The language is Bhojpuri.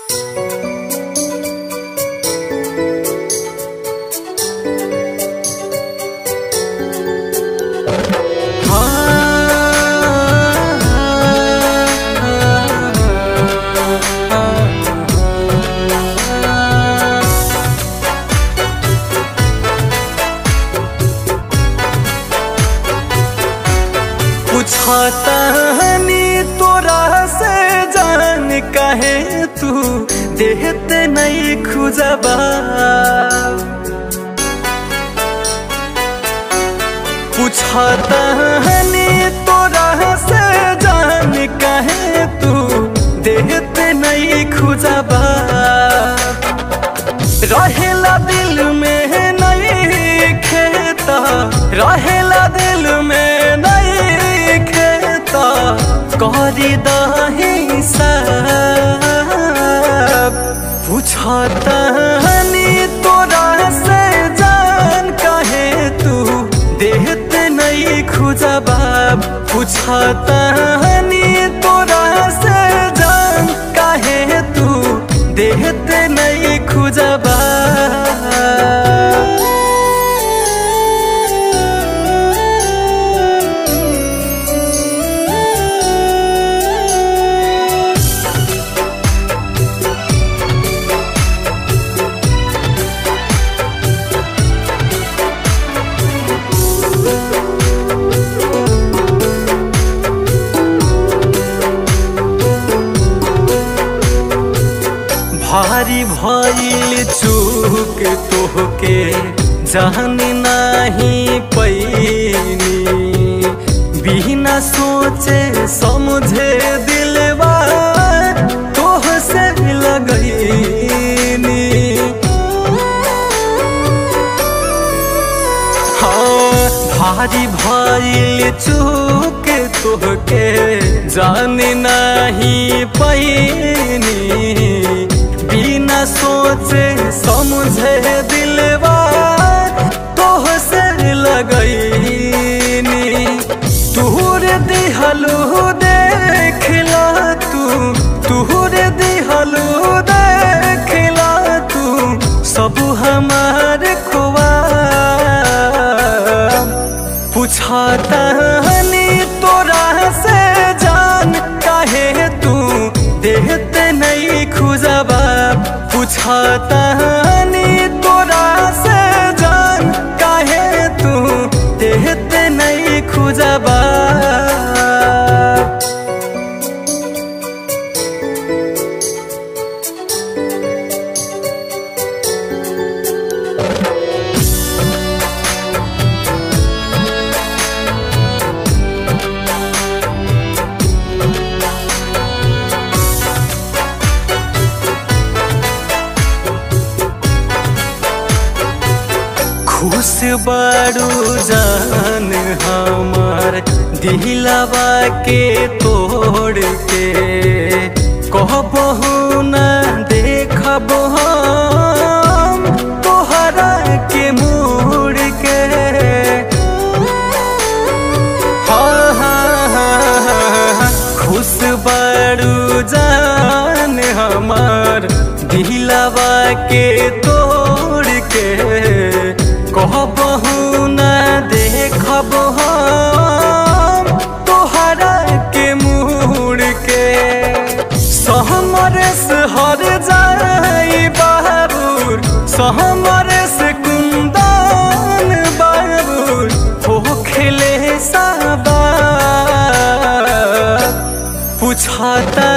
पूछतानी तोरा से जान काहे तू देहते नहीं खुजबा। पूछतानी तोरा से जान काहे तू देहते नहीं खुजबा। रहेला दिल में नहीं खेता, रहेला दिल में नहीं करी दही सब। पूछतानी तोरा से जान काहे तू देहते नहीं खुजबा। पूछतानी तोरा से जान काहे तू देहते नहीं खुजबा। भारी भइल चूक तोहके जान नहीं पैनी। बिना सोचे समझे दिलवा तोहसे लगैनी। हाँ भारी भइल चूक तोहके जान नहीं पैनी। बिना सोचे समझे दिलवा तोहसे लगैनी। तूर दिहलू देखला तूर दिहलू देखला तू सब हमार खुआ। पूछतानी तोरा से जान काहे तू देहते नहीं खुजबा। पूछतानी तोरा से जान काहे तू देहते नहीं खुजबा। खुश बारू जान हमार दिलवा के तोड़ के। कहबहु न देखब हम तोहरा के मुड़ के। हाँ हाँ हाँ खुश बारू जान हमार दिलवा के तोड़ के। कहबहु न देखब हम तोहरा के मुड़ के। सहमरे से हर जाई बाबूर, सहमरे से कुंदन बाबूर हो खेले साबा। पूछता